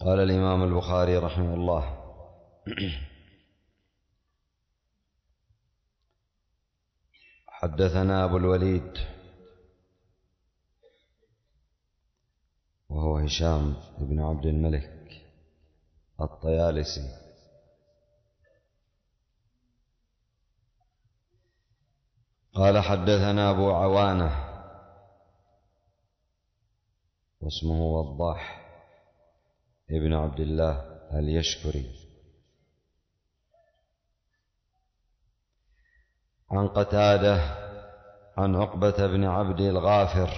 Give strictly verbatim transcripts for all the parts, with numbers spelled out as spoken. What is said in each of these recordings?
قال الإمام البخاري رحمه الله: حدثنا أبو الوليد وهو هشام بن عبد الملك الطيالسي، قال حدثنا أبو عوانة واسمه وضاح ابن عبد الله اليشكري، عن قتادة عن عقبة بن عبد الغافر.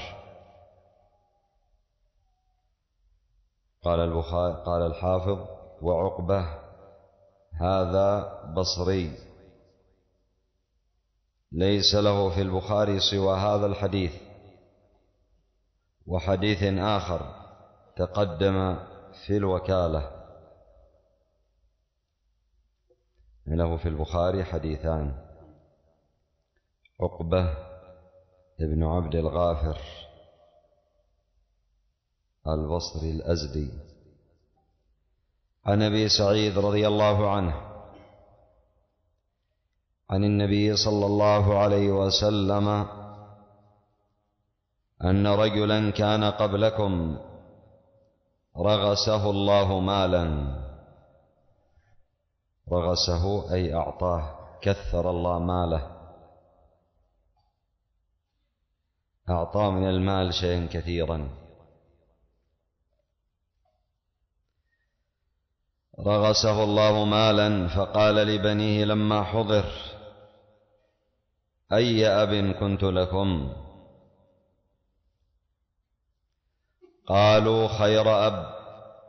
قال البخاري قال الحافظ: وعقبة هذا بصري، ليس له في البخاري سوى هذا الحديث وحديث آخر تقدم في الوكالة. له في البخاري حديثان: عقبة ابن عبد الغافر البصري الأزدي، عن أبي سعيد رضي الله عنه عن النبي صلى الله عليه وسلم أن رجلا كان قبلكم رغسه الله مالا. رغسه أي أعطاه، كثر الله ماله، أعطاه من المال شيئا كثيرا. رغسه الله مالا فقال لبنيه لما حضر: أي أب كنت لكم؟ قالوا: خير أب.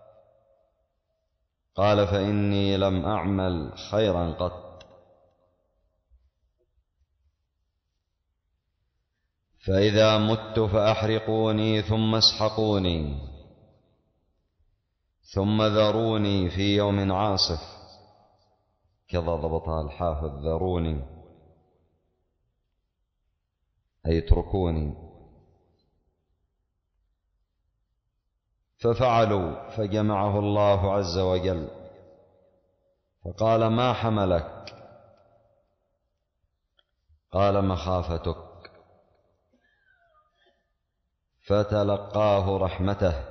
قال: فإني لم أعمل خيرا قط، فإذا مت فأحرقوني ثم اسحقوني ثم ذروني في يوم عاصف. كذا ضبطها الحافظ: ذروني أي اتركوني. ففعلوا، فجمعه الله عز وجل فقال: ما حملك؟ قال: مخافتك. فتلقاه رحمته.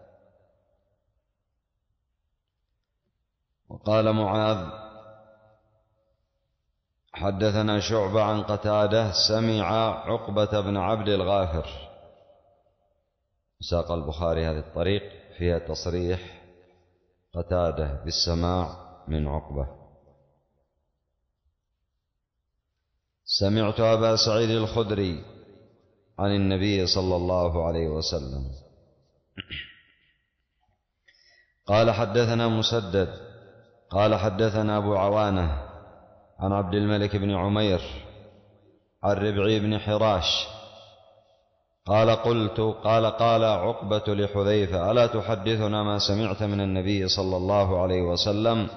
وقال معاذ: حدثنا شعبة عن قتادة سمع عقبة بن عبد الغافر. ساق البخاري هذه الطريق فيها تصريح قتادة بالسماع من عقبة. سمعت أبا سعيد الخدري عن النبي صلى الله عليه وسلم قال: حدثنا مسدد قال حدثنا أبو عوانة عن عبد الملك بن عمير عن ربعي بن حراش قال: قلت قال قال عقبة لحذيفة: ألا تحدثنا ما سمعت من النبي صلى الله عليه وسلم؟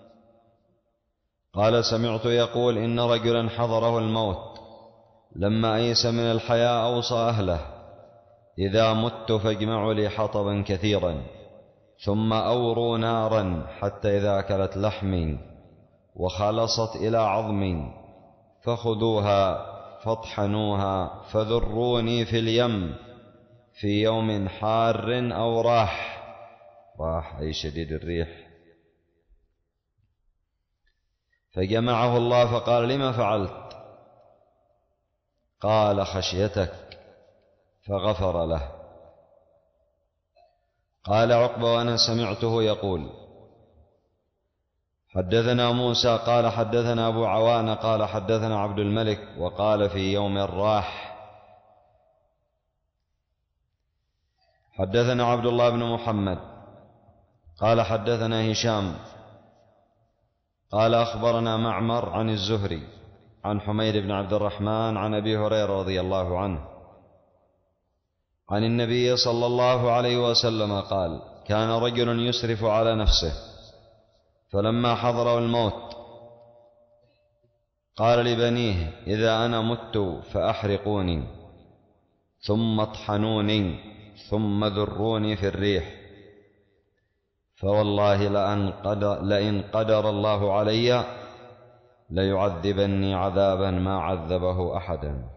قال: سمعت يقول: إن رجلا حضره الموت لما أيس من الحياة أوصى أهله: إذا مت فاجمعوا لي حطبا كثيرا ثم أوروا نارا حتى إذا أكلت لحمي وخلصت إلى عظمي فخذوها فاطحنوها فذروني في اليم في يوم حار أو راح. راح أي شديد الريح. فجمعه الله فقال: لما فعلت؟ قال: خشيتك، فغفر له. قال عقبة: وأنا سمعته يقول: حدثنا موسى قال حدثنا أبو عوانة قال حدثنا عبد الملك وقال في يوم الراح. حدثنا عبد الله بن محمد قال حدثنا هشام قال أخبرنا معمر عن الزهري عن حميد بن عبد الرحمن عن أبي هريرة رضي الله عنه عن النبي صلى الله عليه وسلم قال: كان رجل يسرف على نفسه فلما حضره الموت قال لبنيه: إذا أنا مت فأحرقوني ثم اطحنوني ثم ذروني في الريح فوالله لأن قدر, لئن قدر الله علي ليعذبني عذابا ما عذبه أحدا.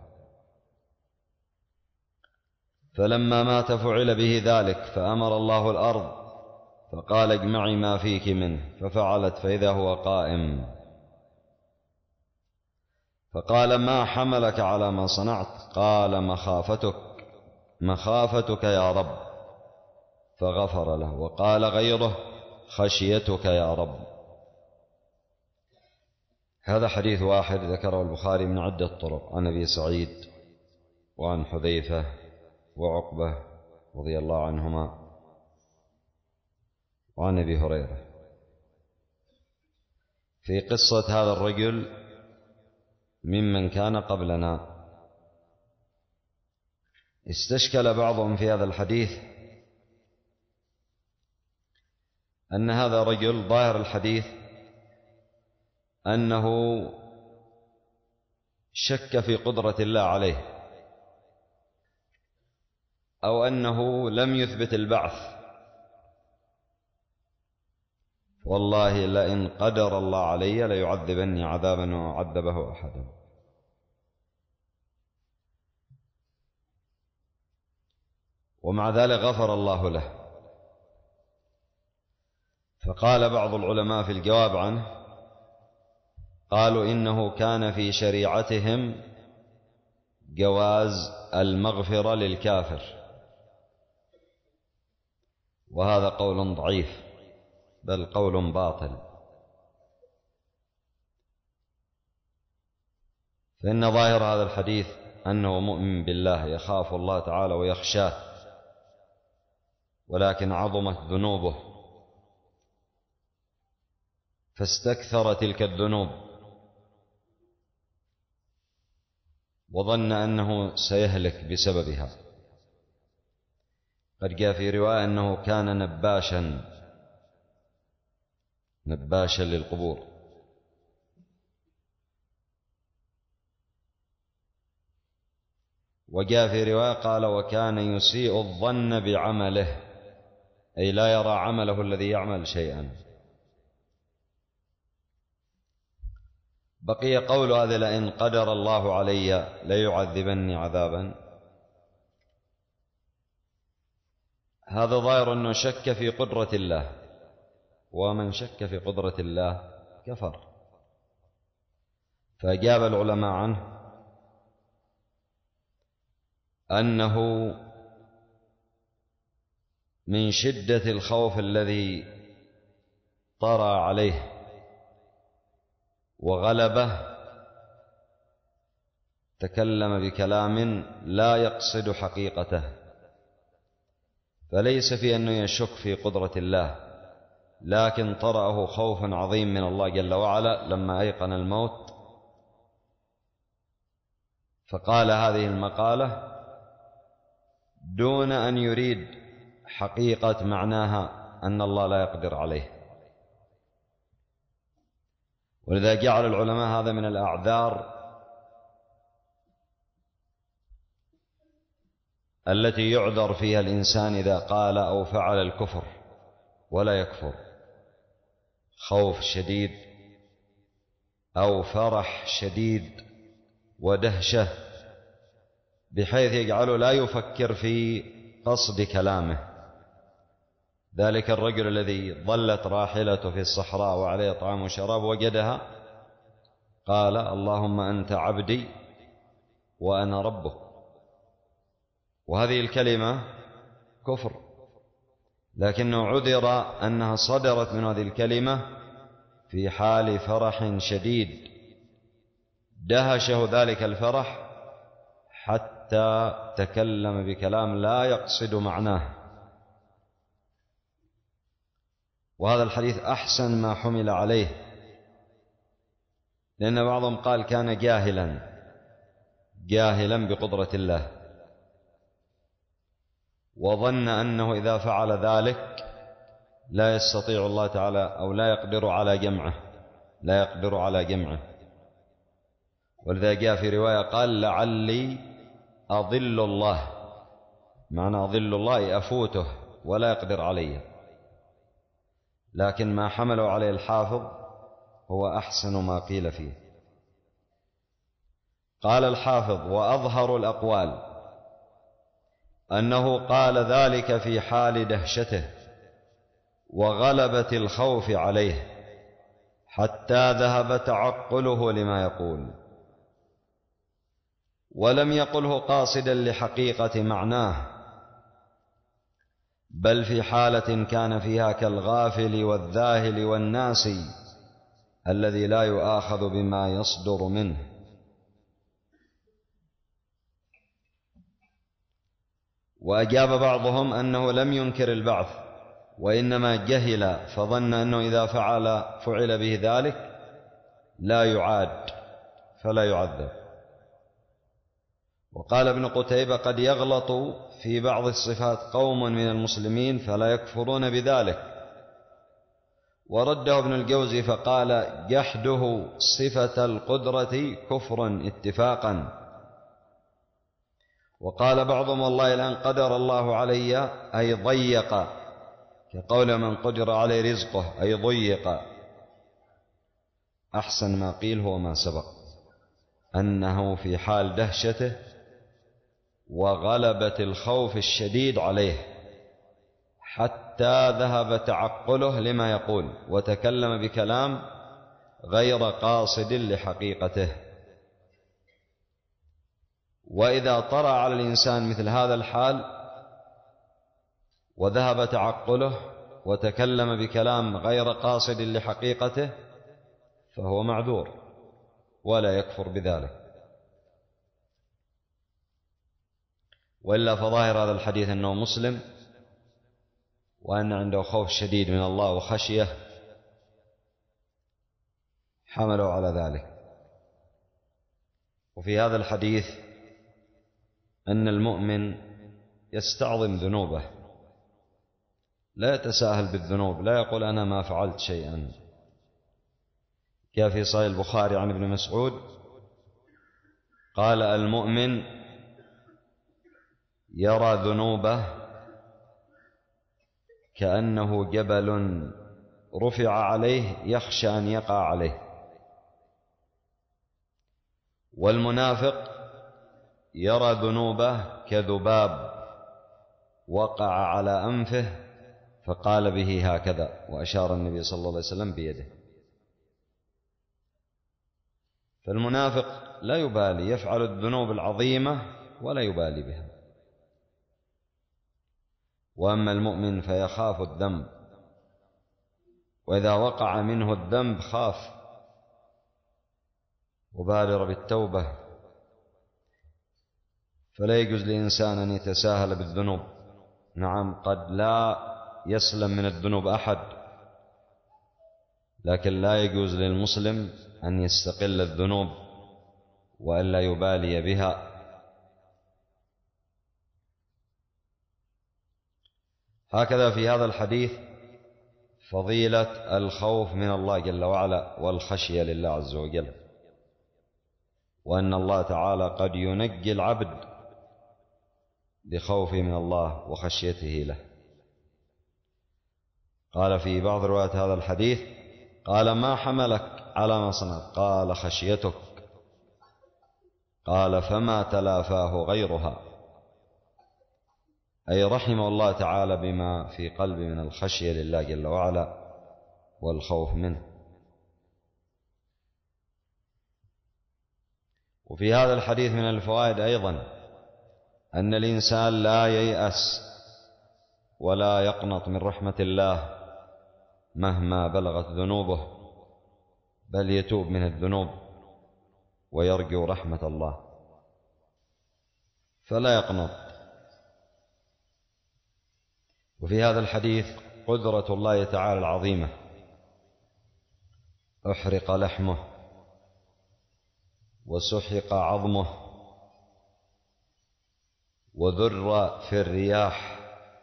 فلما مات فعل به ذلك، فأمر الله الأرض فقال اجمعي ما فيك منه، ففعلت فإذا هو قائم، فقال ما حملك على ما صنعت؟ قال مخافتك مخافتك يا رب، فغفر له. وقال غيره خشيتك يا رب. هذا حديث واحد ذكره البخاري من عدة طرق، عن أبي سعيد وعن حذيفة وعقبة رضي الله عنهما وعن أبي هريرة في قصة هذا الرجل ممن كان قبلنا. استشكل بعضهم في هذا الحديث أن هذا رجل ظاهر الحديث أنه شك في قدرة الله عليه، أو أنه لم يثبت البعث. والله لئن قدر الله علي ليعذبني عذابا ما عذبه أحدا. ومع ذلك غفر الله له. فقال بعض العلماء في الجواب عنه، قالوا إنه كان في شريعتهم جواز المغفرة للكافر، وهذا قول ضعيف بل قول باطل، فإن ظاهر هذا الحديث أنه مؤمن بالله يخاف الله تعالى ويخشاه، ولكن عظمت ذنوبه فاستكثر تلك الذنوب وظن أنه سيهلك بسببها. قد جاء في رواية أنه كان نباشا نباشا للقبور. وجاء في رواية قال وكان يسيء الظن بعمله، أي لا يرى عمله الذي يعمل شيئا. بقي قول هذا لئن قدر الله علي ليعذبني عذابا، هذا ظاهر أنه شك في قدرة الله، ومن شك في قدرة الله كفر. فأجاب العلماء عنه أنه من شدة الخوف الذي طرأ عليه وغلبه تكلم بكلام لا يقصد حقيقته، فليس في أنه يشك في قدرة الله، لكن طرأه خوف عظيم من الله جل وعلا لما أيقن الموت، فقال هذه المقالة دون أن يريد حقيقة معناها أن الله لا يقدر عليه. ولذا جعل العلماء هذا من الأعذار التي يعذر فيها الإنسان إذا قال أو فعل الكفر ولا يكفر، خوف شديد أو فرح شديد ودهشة بحيث يجعله لا يفكر في قصد كلامه. ذلك الرجل الذي ظلت راحلته في الصحراء وعليه طعام وشراب وجدها قال اللهم أنت عبدي وأنا ربك، وهذه الكلمة كفر، لكنه عذر أنها صدرت من هذه الكلمة في حال فرح شديد دهشه ذلك الفرح حتى تكلم بكلام لا يقصد معناه. وهذا الحديث أحسن ما حمل عليه، لأن بعضهم قال كان جاهلا جاهلا بقدرة الله، وظن أنه إذا فعل ذلك لا يستطيع الله تعالى أو لا يقدر على جمعه لا يقدر على جمعه ولذا جاء في رواية قال لعلي أضل الله، معنى أضل الله أفوته ولا يقدر علي. لكن ما حملوا عليه الحافظ هو أحسن ما قيل فيه. قال الحافظ: وأظهر الأقوال أنه قال ذلك في حال دهشته وغلبة الخوف عليه حتى ذهب تعقله لما يقول، ولم يقله قاصدا لحقيقة معناه، بل في حالة كان فيها كالغافل والذاهل والناسي الذي لا يؤاخذ بما يصدر منه. وأجاب بعضهم أنه لم ينكر البعث، وإنما جهل فظن أنه إذا فعل فعل به ذلك لا يعاد فلا يعذب. وقال ابن قتيبة: قد يغلط في بعض الصفات قوم من المسلمين فلا يكفرون بذلك. ورده ابن الجوزي فقال: جحده صفة القدرة كفر اتفاقا. وقال بعضهم: والله الآن قدر الله علي أي ضيق، كقول من قدر عليه رزقه أي ضيق. أحسن ما قيل هو ما سبق، أنه في حال دهشته وغلبة الخوف الشديد عليه حتى ذهب تعقله لما يقول وتكلم بكلام غير قاصد لحقيقته. وإذا طرأ على الإنسان مثل هذا الحال وذهب تعقله وتكلم بكلام غير قاصد لحقيقته فهو معذور ولا يكفر بذلك. وإلا فظاهر هذا الحديث أنه مسلم وأن عنده خوف شديد من الله وخشية حملوا على ذلك. وفي هذا الحديث أن المؤمن يستعظم ذنوبه، لا يتساهل بالذنوب، لا يقول أنا ما فعلت شيئا. كان في صحيح البخاري عن ابن مسعود قال: المؤمن يرى ذنوبه كأنه جبل رفع عليه يخشى أن يقع عليه. والمنافق يرى ذنوبه كذباب وقع على أنفه فقال به هكذا، وأشار النبي صلى الله عليه وسلم بيده. فالمنافق لا يبالي، يفعل الذنوب العظيمة ولا يبالي بها. وأما المؤمن فيخاف الذنب، وإذا وقع منه الذنب خاف وبادر بالتوبة. فلا يجوز لإنسان أن يتساهل بالذنوب. نعم، قد لا يسلم من الذنوب أحد، لكن لا يجوز للمسلم أن يستقل الذنوب وأن لا يبالي بها. هكذا في هذا الحديث فضيلة الخوف من الله جل وعلا والخشية لله عز وجل، وأن الله تعالى قد ينجي العبد بخوفه من الله وخشيته له. قال في بعض روايات هذا الحديث: قال: ما حملك على ما صنعت؟ قال: خشيتك. قال: فما تلافاه غيرها، أي رحم الله تعالى بما في قلبي من الخشية لله جل وعلا والخوف منه. وفي هذا الحديث من الفوائد أيضا أن الإنسان لا ييأس ولا يقنط من رحمة الله مهما بلغت ذنوبه، بل يتوب من الذنوب ويرجو رحمة الله فلا يقنط. وفي هذا الحديث قدرة الله تعالى العظيمة: أحرق لحمه وسحق عظمه وذر في الرياح،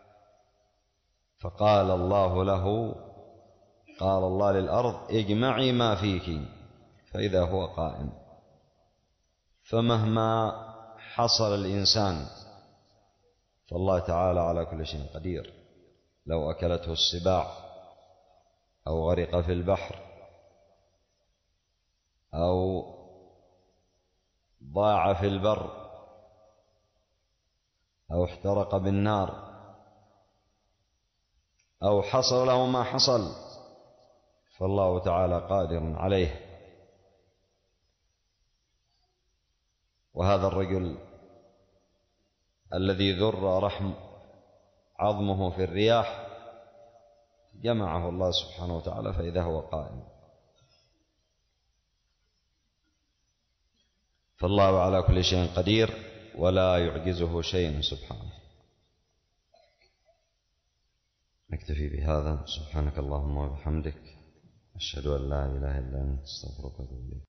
فقال الله له قال الله للأرض: اجمعي ما فيك، فإذا هو قائم. فمهما حصل الإنسان فالله تعالى على كل شيء قدير. لو أكلته السباع أو غرق في البحر أو ضاع في البر أو احترق بالنار أو حصل له ما حصل، فالله تعالى قادر عليه. وهذا الرجل الذي ذر رحم عظمه في الرياح جمعه الله سبحانه وتعالى فإذا هو قائم. فالله على كل شيء قدير ولا يعجزه شيء سبحانه. نكتفي بهذا. سبحانك اللهم وبحمدك، أشهد أن لا إله إلا أنت، أستغفرك وأتوب إليك.